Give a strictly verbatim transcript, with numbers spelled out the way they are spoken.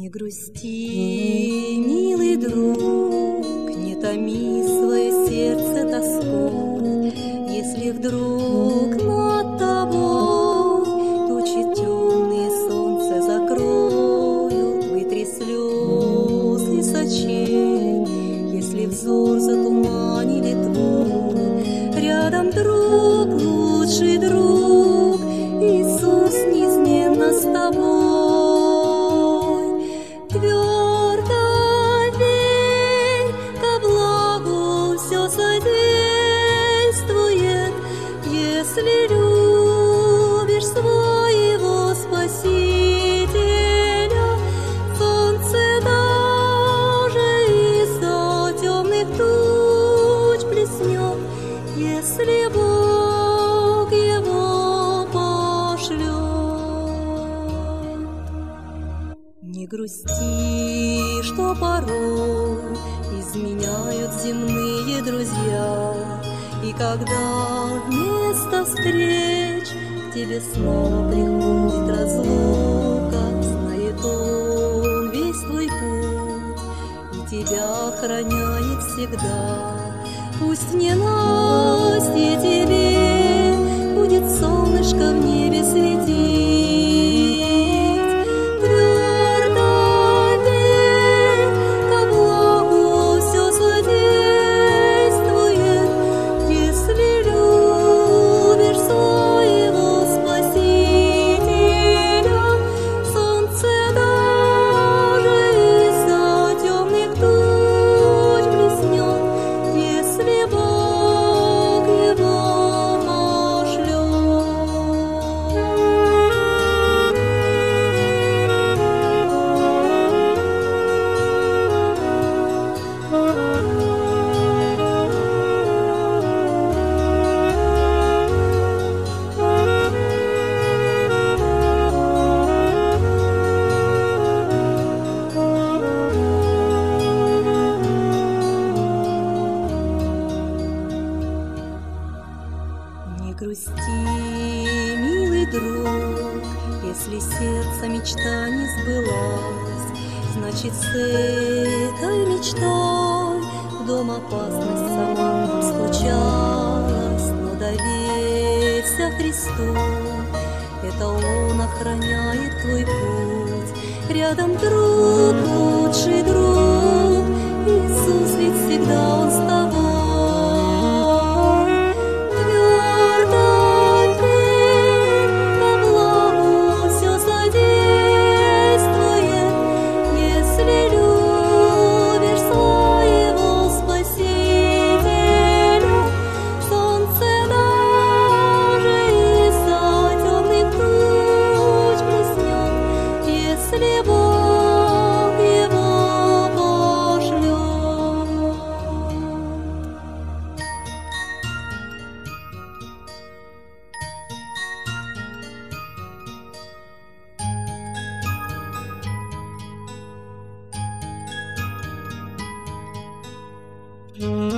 Не грусти, милый друг, не томи свое сердце тоской, если вдруг над тобой тучи темные солнце закроют, вытри слезы с очей, если взор затуманили твой. Рядом друг, лучший друг, Иисус неизменно с тобой. Твердо верь, ко благу все содействует, если любишь своего Спасителя. Солнце даже из-за темных туч блеснет, если Бог его пошлет. Не грусти, что порой изменяют земные друзья, и когда вместо встреч к тебе снова приходит разлука, знает он весь твой путь и тебя охраняет всегда. Пусть в ненастье тебе будет солнышко в небе светить. Твердо верь, ко благу все содействует, если любишь своего Спасителя. Солнце даже из-за темных туч блеснет, если Бог его пошлет. Не грусти, милый друг, если сердце мечта не сбылась, значит, с этой мечтой в дом опасность сама не случалась. Но доверься Христу, это Он охраняет твой путь. Рядом друг, лучший друг, Иисус, ведь всегда Он с тобой. Если Бог его пошлет.